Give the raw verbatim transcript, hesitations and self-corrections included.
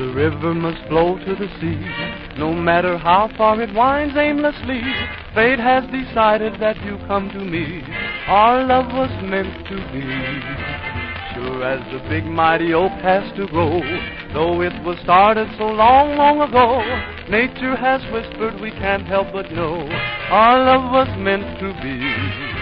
The river must flow to the sea, no matter how far it winds aimlessly. Fate has decided that you come to me. Our love was meant to be. Sure as the big mighty oak has to grow, though it was started so long, long ago, nature has whispered we can't help but know our love was meant to be.